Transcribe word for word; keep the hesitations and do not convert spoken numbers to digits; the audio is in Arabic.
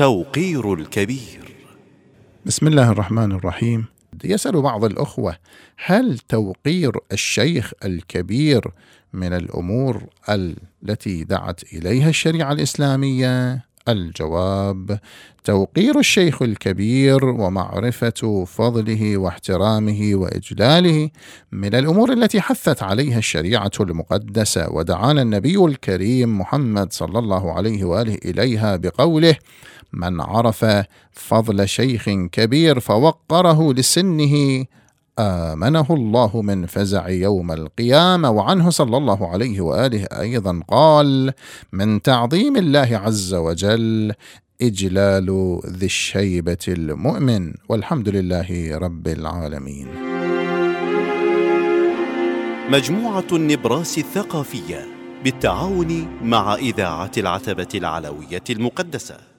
توقير الكبير. بسم الله الرحمن الرحيم. يسأل بعض الأخوة: هل توقير الشيخ الكبير من الأمور التي دعت إليها الشريعة الإسلامية؟ الجواب: توقير الشيخ الكبير ومعرفة فضله واحترامه وإجلاله من الأمور التي حثت عليها الشريعة المقدسة، ودعانا النبي الكريم محمد صلى الله عليه وآله إليها بقوله: من عرف فضل شيخ كبير فوقره لسنه آمنه الله من فزع يوم القيامة. وعنه صلى الله عليه وآله أيضا قال: من تعظيم الله عز وجل إجلال ذي الشيبة المؤمن. والحمد لله رب العالمين. مجموعة النبراس الثقافية بالتعاون مع إذاعة العتبة العلوية المقدسة.